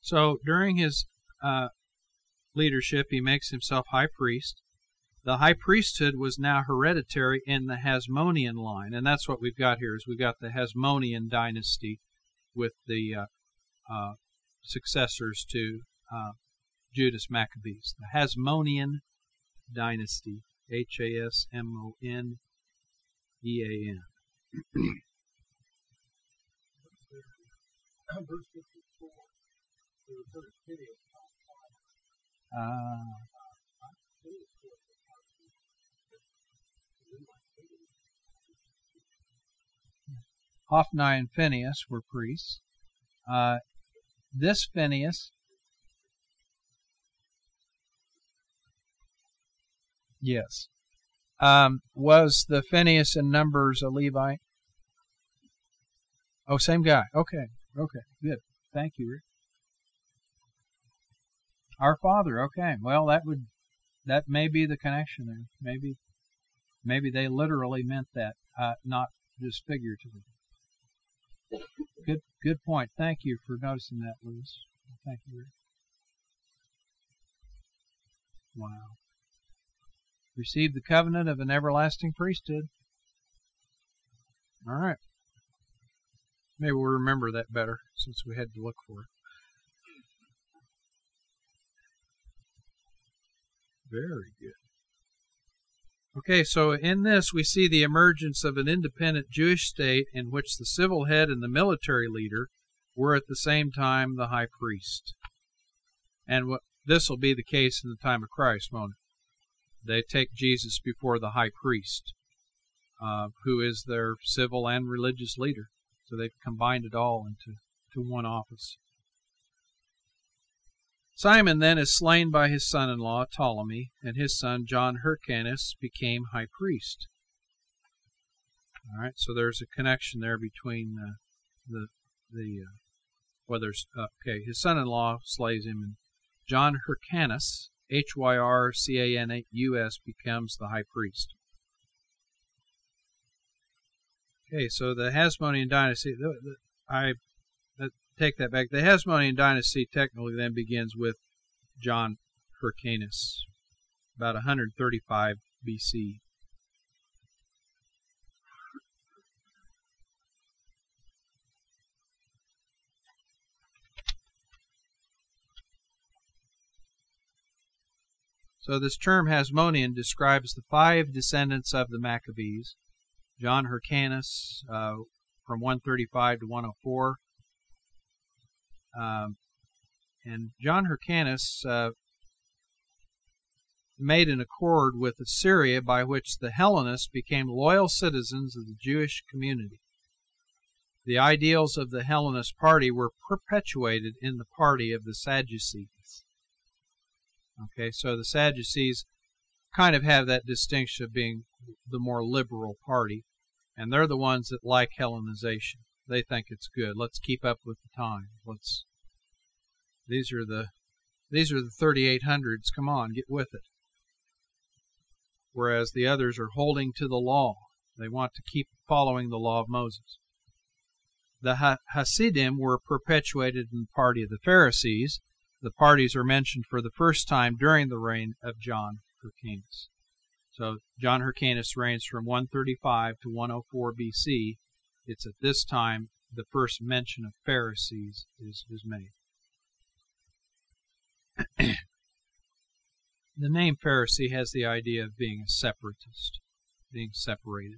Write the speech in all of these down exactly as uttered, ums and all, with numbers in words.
So during his uh, leadership, he makes himself high priest. The high priesthood was now hereditary in the Hasmonean line, and that's what we've got here. Is we've got the Hasmonean dynasty with the uh, uh, successors to uh, Judas Maccabees. The Hasmonean dynasty, H A S M O N E A N. Uh, Hophni and Phinehas were priests. Uh, this Phinehas, yes, um, was the Phinehas in Numbers a Levite? Oh, same guy. Okay, okay, good. Thank you, Rick. Our father. Okay, well, that would that may be the connection there. Maybe, maybe they literally meant that, uh, not just figuratively. Good, good point. Thank you for noticing that, Lewis. Thank you, Rick. Wow. Received the covenant of an everlasting priesthood. All right. Maybe we'll remember that better since we had to look for it. Very good. Okay, so in this we see the emergence of an independent Jewish state in which the civil head and the military leader were at the same time the high priest. And what, this will be the case in the time of Christ, won't it? They take Jesus before the high priest, uh, who is their civil and religious leader. So they've combined it all into to one office. Simon then is slain by his son-in-law Ptolemy, and his son John Hyrcanus became high priest. All right, so there's a connection there between uh, the the uh, well, there's uh, okay. His son-in-law slays him, and John Hyrcanus, H Y R C A N U S, becomes the high priest. Okay, so the Hasmonean dynasty. The, the, I. Take that back. The Hasmonean dynasty technically then begins with John Hyrcanus, about one hundred thirty-five B C. So this term Hasmonean describes the five descendants of the Maccabees. John Hyrcanus uh, from one thirty-five to one oh four. Um, and John Hyrcanus uh, made an accord with Assyria by which the Hellenists became loyal citizens of the Jewish community. The ideals of the Hellenist party were perpetuated in the party of the Sadducees. Okay, so the Sadducees kind of have that distinction of being the more liberal party, and they're the ones that like Hellenization. They think it's good. Let's keep up with the time. Let's. These are the, these are the thirty-eight hundreds. Come on, get with it. Whereas the others are holding to the law. They want to keep following the law of Moses. The Hasidim were perpetuated in the party of the Pharisees. The parties are mentioned for the first time during the reign of John Hyrcanus. So John Hyrcanus reigns from one thirty-five to one oh four B C. It's at this time the first mention of Pharisees is, is made. The name Pharisee has the idea of being a separatist, being separated.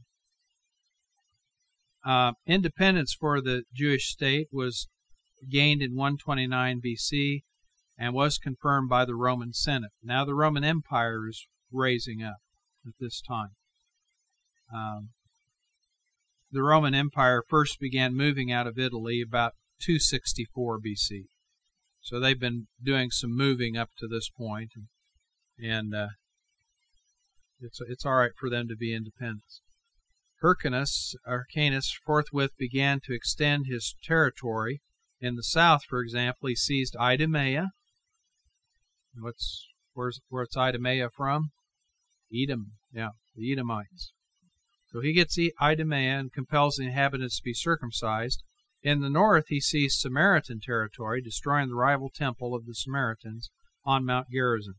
Uh, independence for the Jewish state was gained in one twenty-nine B C and was confirmed by the Roman Senate. Now the Roman Empire is raising up at this time. Um, The Roman Empire first began moving out of Italy about two sixty-four B C. So they've been doing some moving up to this point, and, and uh, it's it's all right for them to be independent. Hyrcanus, Hyrcanus forthwith began to extend his territory. In the south, for example, he seized Idumea. What's where's where's Idumea from? Edom, yeah, the Edomites. So he gets Idumea and compels the inhabitants to be circumcised. In the north, he seized Samaritan territory, destroying the rival temple of the Samaritans on Mount Gerizim.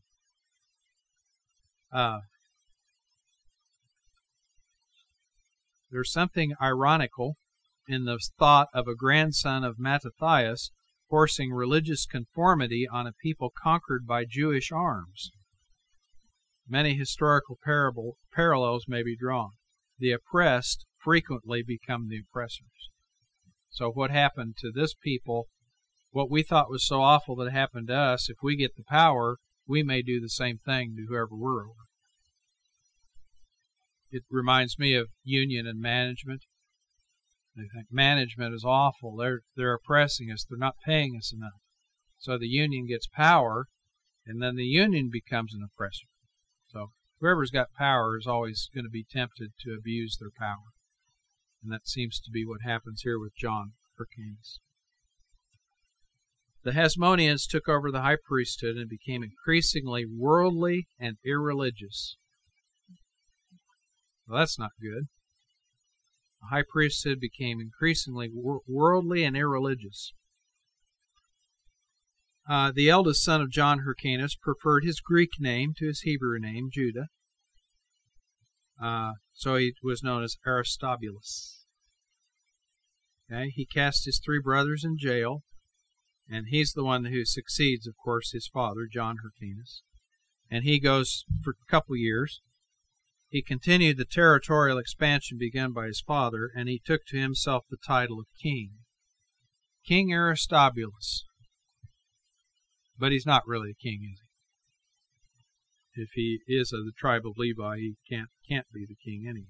Uh, there's something ironical in the thought of a grandson of Mattathias forcing religious conformity on a people conquered by Jewish arms. Many historical parable, parallels may be drawn. The oppressed frequently become the oppressors. So what happened to this people, what we thought was so awful that happened to us, if we get the power, we may do the same thing to whoever we're over. It reminds me of union and management. They think management is awful. They're they're oppressing us. They're not paying us enough. So the union gets power, and then the union becomes an oppressor. So whoever's got power is always going to be tempted to abuse their power. And that seems to be what happens here with John Hyrcanus. The Hasmoneans took over the high priesthood and became increasingly worldly and irreligious. Well, that's not good. The high priesthood became increasingly wor- worldly and irreligious. Uh, the eldest son of John Hyrcanus preferred his Greek name to his Hebrew name, Judah. Uh, so he was known as Aristobulus. Okay, he cast his three brothers in jail, and he's the one who succeeds, of course, his father, John Hyrcanus. And he goes for a couple years. He continued the territorial expansion begun by his father, and he took to himself the title of king. King Aristobulus. But he's not really a king, is he? If he is of the tribe of Levi, he can't can't be the king anyway.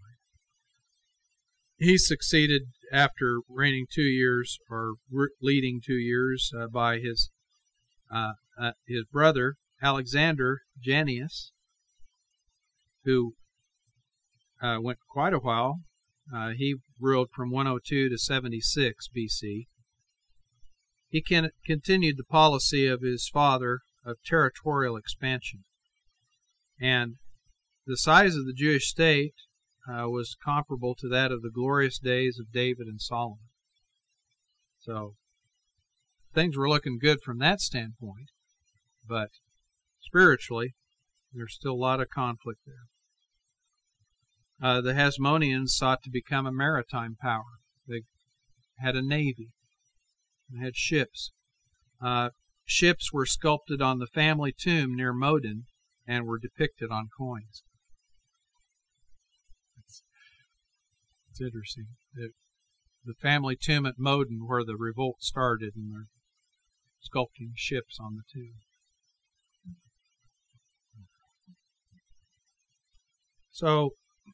He succeeded after reigning two years, or leading two years, uh, by his uh, uh, his brother Alexander Jannaeus, who uh, went quite a while. Uh, he ruled from one oh two to seventy-six B C. He can, continued the policy of his father of territorial expansion. And the size of the Jewish state uh, was comparable to that of the glorious days of David and Solomon. So things were looking good from that standpoint, but spiritually, there's still a lot of conflict there. Uh, the Hasmoneans sought to become a maritime power. They had a navy. They had ships. Uh, ships were sculpted on the family tomb near Modin and were depicted on coins. It's, it's interesting. It, the family tomb at Modin, where the revolt started, and they're sculpting ships on the tomb. So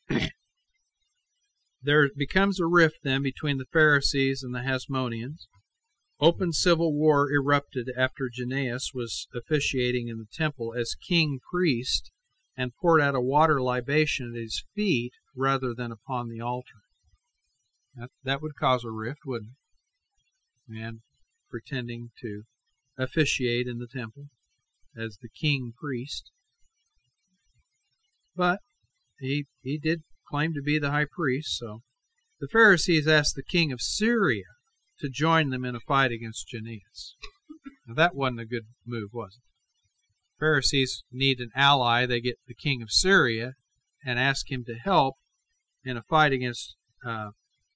there becomes a rift then between the Pharisees and the Hasmoneans. Open civil war erupted after Jannaeus was officiating in the temple as king priest and poured out a water libation at his feet rather than upon the altar. That, that would cause a rift, wouldn't it? Man pretending to officiate in the temple as the king priest. But he, he did claim to be the high priest, so the Pharisees asked the king of Syria to join them in a fight against Jannaeus. Now that wasn't a good move, was it? Pharisees need an ally. They get the king of Syria and ask him to help in a fight against uh,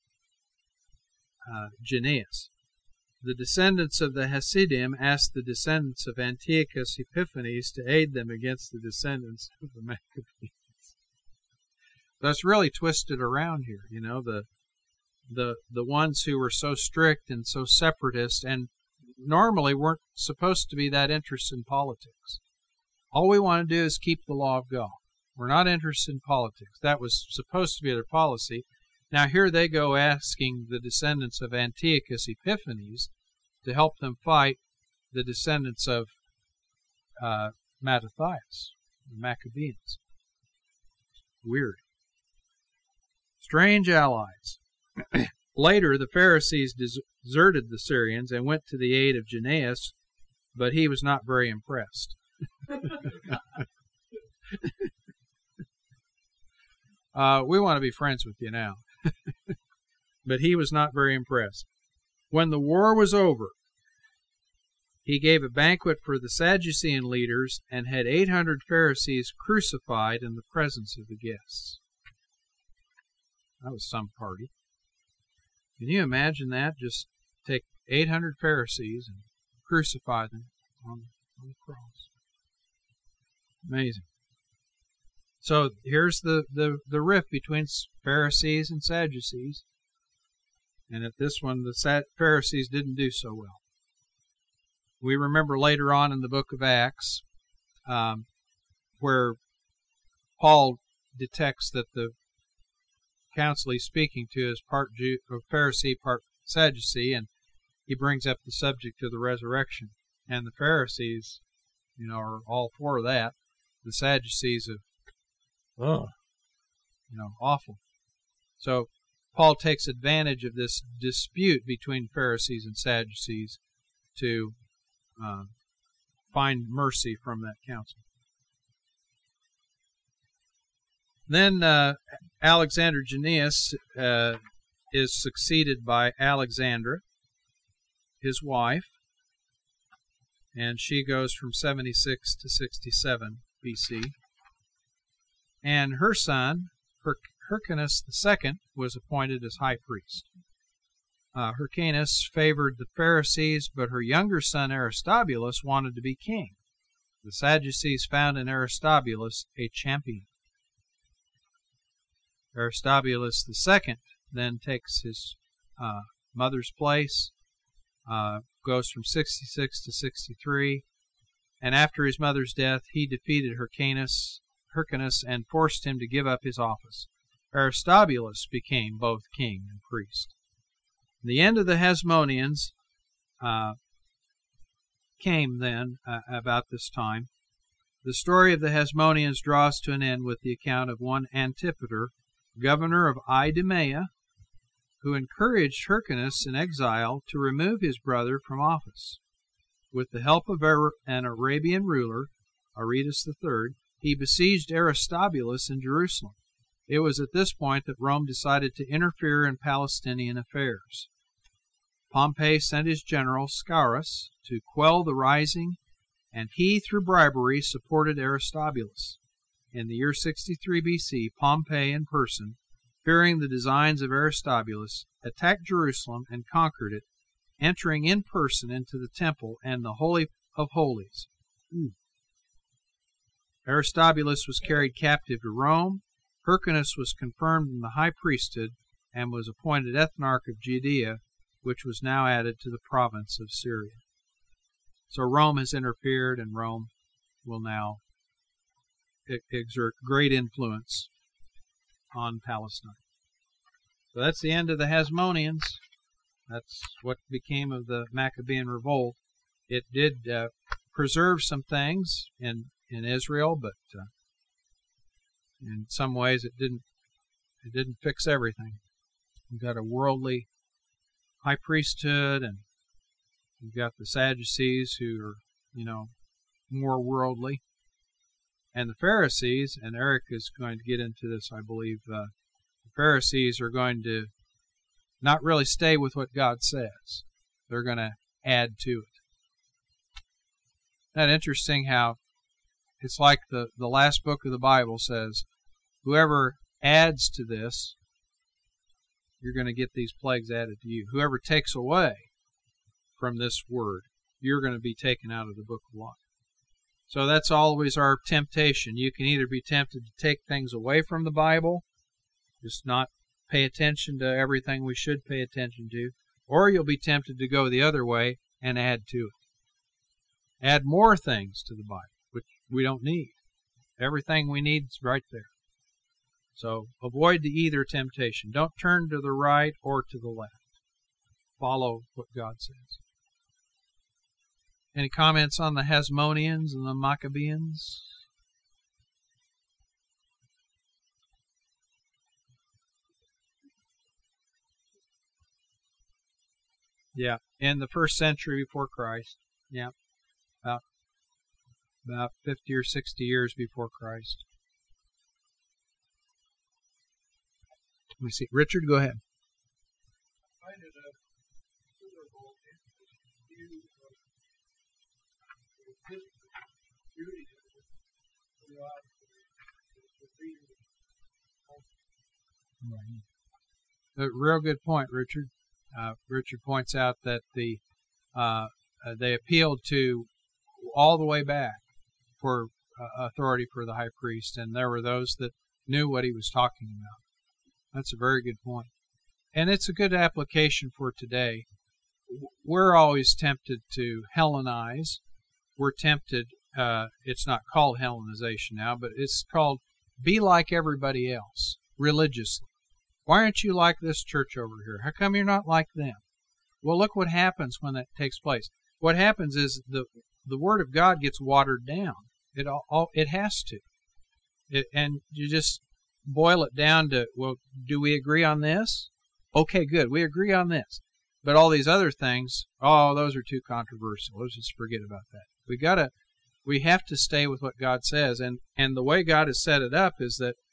uh, Jannaeus. The descendants of the Hasidim asked the descendants of Antiochus Epiphanes to aid them against the descendants of the Maccabees. That's really twisted around here, you know, the the the ones who were so strict and so separatist and normally weren't supposed to be that interested in politics. All we want to do is keep the law of God. We're not interested in politics. That was supposed to be their policy. Now here they go asking the descendants of Antiochus Epiphanes to help them fight the descendants of uh, Mattathias, the Maccabees. Weird. Strange allies. Later, the Pharisees deserted the Syrians and went to the aid of Jannaeus, but he was not very impressed. uh, we want to be friends with you now. But he was not very impressed. When the war was over, he gave a banquet for the Sadducean leaders and had eight hundred Pharisees crucified in the presence of the guests. That was some party. Can you imagine that? Just take eight hundred Pharisees and crucify them on, on the cross. Amazing. So here's the, the, the rift between Pharisees and Sadducees. And at this one, the Pharisees didn't do so well. We remember later on in the book of Acts um, where Paul detects that the council he's speaking to is part Jew, or Pharisee, part Sadducee, and he brings up the subject of the resurrection. And the Pharisees, you know, are all for that. The Sadducees are, oh, you know, awful. So Paul takes advantage of this dispute between Pharisees and Sadducees to uh, find mercy from that council. Then uh, Alexander Jannaeus uh, is succeeded by Alexandra, his wife, and she goes from seventy-six to sixty-seven B C. And her son, Hyrc- Hyrcanus the Second, was appointed as high priest. Uh, Hyrcanus favored the Pharisees, but her younger son Aristobulus wanted to be king. The Sadducees found in Aristobulus a champion. Aristobulus the Second then takes his uh, mother's place, uh, goes from sixty-six to sixty-three, and after his mother's death, he defeated Hyrcanus, Hyrcanus and forced him to give up his office. Aristobulus became both king and priest. The end of the Hasmoneans uh, came then uh, about this time. The story of the Hasmoneans draws to an end with the account of one Antipater, governor of Idumea, who encouraged Hyrcanus in exile to remove his brother from office. With the help of an Arabian ruler, Aretas the Third, he besieged Aristobulus in Jerusalem. It was at this point that Rome decided to interfere in Palestinian affairs. Pompey sent his general Scaurus to quell the rising, and he, through bribery, supported Aristobulus. In the year sixty-three B C, Pompey in person, fearing the designs of Aristobulus, attacked Jerusalem and conquered it, entering in person into the temple and the Holy of Holies. Ooh. Aristobulus was carried captive to Rome. Hyrcanus was confirmed in the high priesthood and was appointed ethnarch of Judea, which was now added to the province of Syria. So Rome has interfered, and Rome will now exert great influence on Palestine. So that's the end of the Hasmoneans. That's what became of the Maccabean revolt. It did uh, preserve some things in, in Israel, but uh, in some ways it didn't it didn't fix everything. You've got a worldly high priesthood, and you've got the Sadducees who are, you know, more worldly. And the Pharisees, and Eric is going to get into this, I believe, uh, the Pharisees are going to not really stay with what God says. They're going to add to it. Isn't that interesting how it's like the, the last book of the Bible says, whoever adds to this, you're going to get these plagues added to you. Whoever takes away from this word, you're going to be taken out of the book of life. So that's always our temptation. You can either be tempted to take things away from the Bible, just not pay attention to everything we should pay attention to, or you'll be tempted to go the other way and add to it. Add more things to the Bible, which we don't need. Everything we need is right there. So avoid the either temptation. Don't turn to the right or to the left. Follow what God says. Any comments on the Hasmoneans and the Maccabeans? Yeah, in the first century before Christ. Yeah, about, about fifty or sixty years before Christ. Let me see. Richard, go ahead. I find it a sort of A real good point, Richard. Uh, Richard points out that the uh, uh, they appealed to all the way back for uh, authority for the high priest, and there were those that knew what he was talking about. That's a very good point. And it's a good application for today. We're always tempted to Hellenize. We're tempted, uh, it's not called Hellenization now, but it's called be like everybody else religiously. Why aren't you like this church over here? How come you're not like them? Well, look what happens when that takes place. What happens is the the Word of God gets watered down. It all, it has to. It, and you just boil it down to, well, do we agree on this? Okay, good. We agree on this. But all these other things, oh, those are too controversial. Let's just forget about that. We gotta, we have to stay with what God says. And, and the way God has set it up is that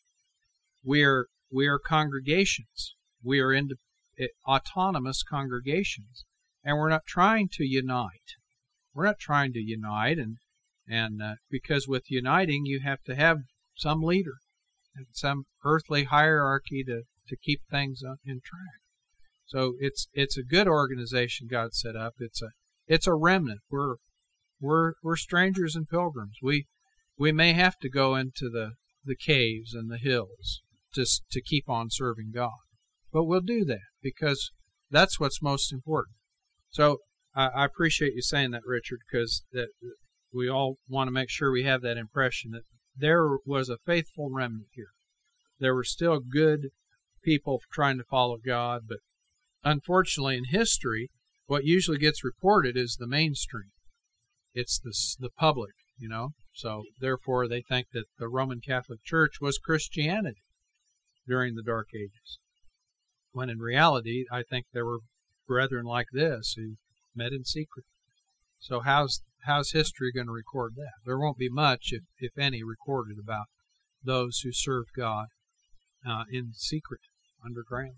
we're, we are congregations. We are into, autonomous congregations. And we're not trying to unite. We're not trying to unite, and and uh, because with uniting you have to have some leader and some earthly hierarchy to, to keep things in track. So it's it's a good organization God set up. It's a it's a remnant. We're we're we're strangers and pilgrims. We we may have to go into the, the caves and the hills just to keep on serving God, but we'll do that because that's what's most important. So I, I appreciate you saying that, Richard, because that we all want to make sure we have that impression that there was a faithful remnant here. There were still good people trying to follow God, but unfortunately in history, what usually gets reported is the mainstream. It's the, the public, you know. So therefore they think that the Roman Catholic Church was Christianity during the Dark Ages. When in reality, I think there were brethren like this who met in secret. So how's how's history going to record that? There won't be much, if, if any, recorded about those who served God uh, in secret, underground.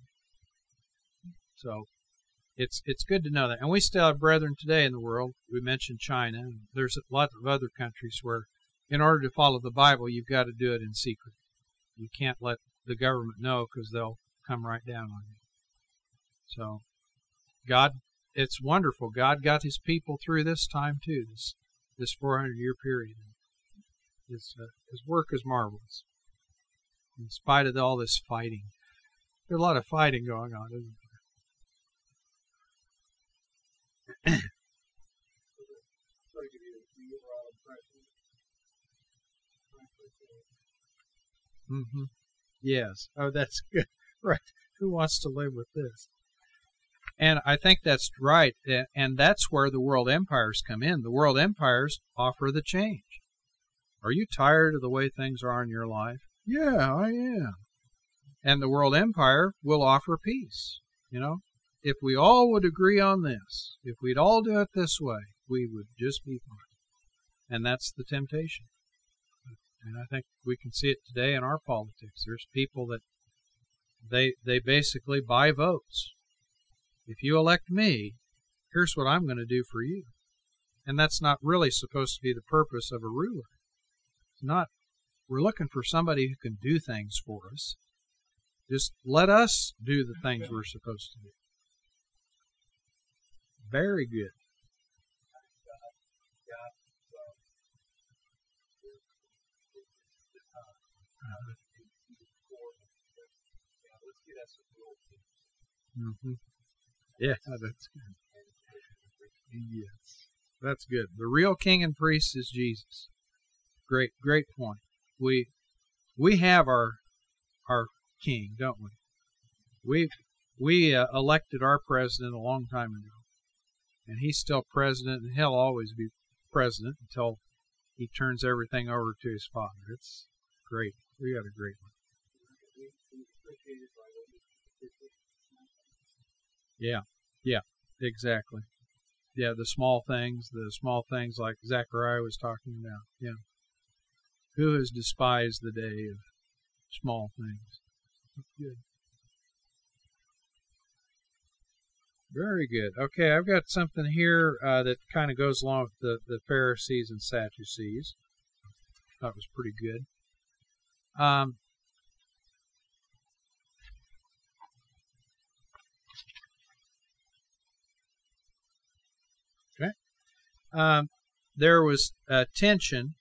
So it's it's good to know that. And we still have brethren today in the world. We mentioned China. And there's a lot of other countries where in order to follow the Bible, you've got to do it in secret. You can't let the government know because they'll come right down on you. So God, it's wonderful. God got His people through this time too, this this four hundred year period. His, uh, his work is marvelous, in spite of all this fighting. There's a lot of fighting going on, isn't there? Mm-hmm. Yes. Oh, that's good. Right. Who wants to live with this? And I think that's right. And that's where the world empires come in. The world empires offer the change. Are you tired of the way things are in your life? Yeah, I am. And the world empire will offer peace. You know, if we all would agree on this, if we'd all do it this way, we would just be fine. And that's the temptation. And I think we can see it today in our politics. There's people that they they basically buy votes. If you elect me, here's what I'm going to do for you. And that's not really supposed to be the purpose of a ruler. It's not. We're looking for somebody who can do things for us. Just let us do the things we're supposed to do. Very good. Mm-hmm. Yeah, that's good. Yes, that's good. The real king and priest is Jesus. Great, great point. We we have our our king, don't we? We we uh, elected our president a long time ago, and he's still president, and he'll always be president until he turns everything over to his Father. It's great. We got a great one. Yeah, yeah, exactly. Yeah, the small things, the small things like Zechariah was talking about. Yeah. Who has despised the day of small things? That's good. Very good. Okay, I've got something here uh, that kind of goes along with the, the Pharisees and Sadducees. Thought was pretty good. Um, okay. Um, there was uh, tension.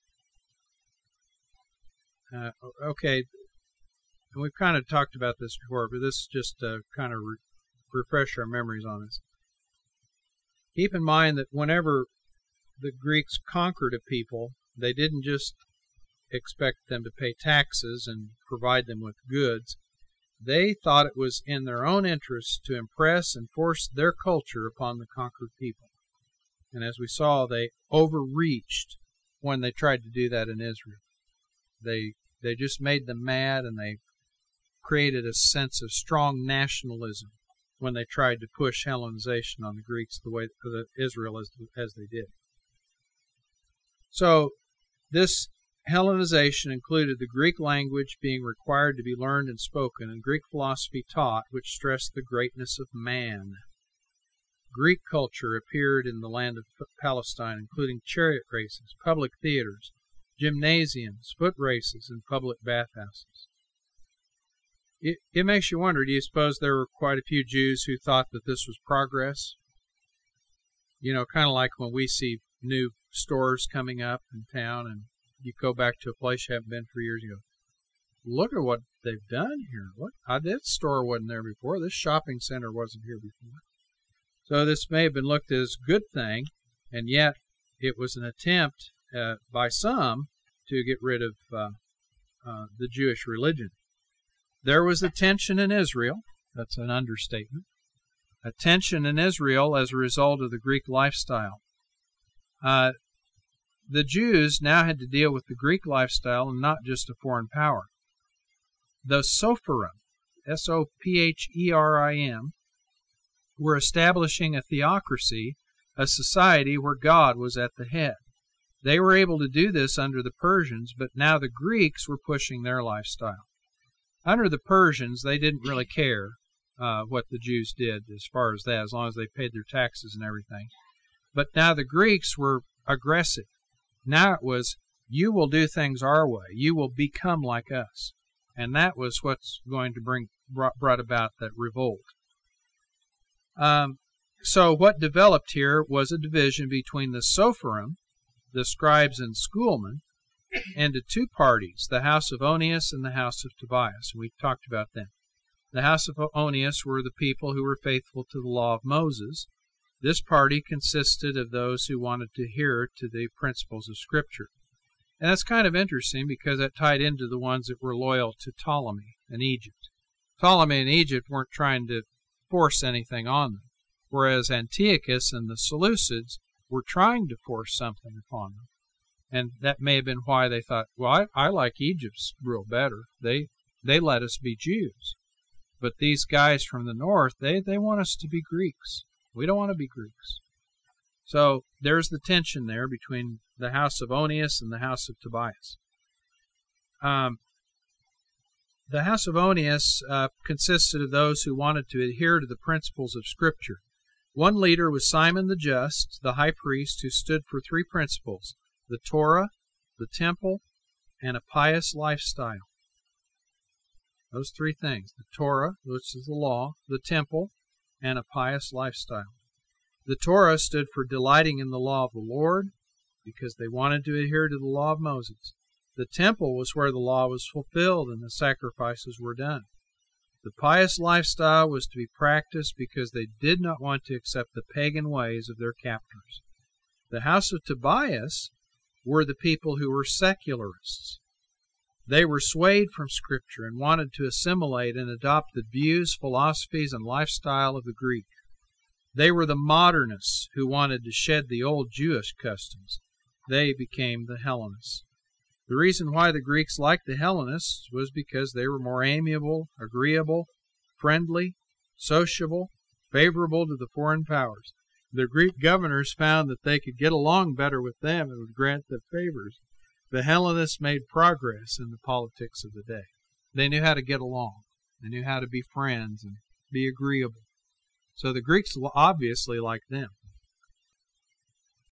Uh, okay, and we've kind of talked about this before, but this is just to kind of re- refresh our memories on this. Keep in mind that whenever the Greeks conquered a people, they didn't just expect them to pay taxes and provide them with goods. They thought it was in their own interest to impress and force their culture upon the conquered people. And as we saw, they overreached when they tried to do that in Israel. They they just made them mad, and they created a sense of strong nationalism when they tried to push Hellenization on the Greeks the way that Israel as, as they did. So this Hellenization included the Greek language being required to be learned and spoken, and Greek philosophy taught, which stressed the greatness of man. Greek culture appeared in the land of Palestine, including chariot races, public theaters, gymnasiums, foot races, and public bathhouses. It, it makes you wonder, do you suppose there were quite a few Jews who thought that this was progress? You know, kind of like when we see new stores coming up in town, and you go back to a place you haven't been for years, you go, look at what they've done here. What? I, this store wasn't there before. This shopping center wasn't here before. So this may have been looked at as a good thing, and yet it was an attempt uh, by some to get rid of uh, uh, the Jewish religion. There was a tension in Israel. That's an understatement. A tension in Israel as a result of the Greek lifestyle. Uh, the Jews now had to deal with the Greek lifestyle and not just a foreign power. The Sopherim, S O P H E R I M, were establishing a theocracy, a society where God was at the head. They were able to do this under the Persians, but now the Greeks were pushing their lifestyle. Under the Persians, they didn't really care uh, what the Jews did as far as that, as long as they paid their taxes and everything. But now the Greeks were aggressive. Now it was, you will do things our way. You will become like us. And that was what's going to bring brought, brought about that revolt. Um, so what developed here was a division between the Sopherim, the scribes and schoolmen, into two parties, the house of Onias and the house of Tobias. We talked about them. The house of Onias were the people who were faithful to the law of Moses. This party consisted of those who wanted to adhere to the principles of Scripture. And that's kind of interesting because that tied into the ones that were loyal to Ptolemy in Egypt. Ptolemy and Egypt weren't trying to force anything on them, whereas Antiochus and the Seleucids were trying to force something upon them. And that may have been why they thought, well, I, I like Egypt's rule better. They they let us be Jews. But these guys from the north, they, they want us to be Greeks. We don't want to be Greeks. So there's the tension there between the house of Onias and the house of Tobias. Um, the house of Onias uh, consisted of those who wanted to adhere to the principles of Scripture. One leader was Simon the Just, the high priest, who stood for three principles: the Torah, the temple, and a pious lifestyle. Those three things: the Torah, which is the law, the temple, and a pious lifestyle. The Torah stood for delighting in the law of the Lord, because they wanted to adhere to the law of Moses. The temple was where the law was fulfilled and the sacrifices were done. The pious lifestyle was to be practiced because they did not want to accept the pagan ways of their captors. The house of Tobias were the people who were secularists. They were swayed from Scripture and wanted to assimilate and adopt the views, philosophies, and lifestyle of the Greek. They were the modernists who wanted to shed the old Jewish customs. They became the Hellenists. The reason why the Greeks liked the Hellenists was because they were more amiable, agreeable, friendly, sociable, favorable to the foreign powers. The Greek governors found that they could get along better with them and would grant them favors. The Hellenists made progress in the politics of the day. They knew how to get along. They knew how to be friends and be agreeable. So the Greeks obviously liked them.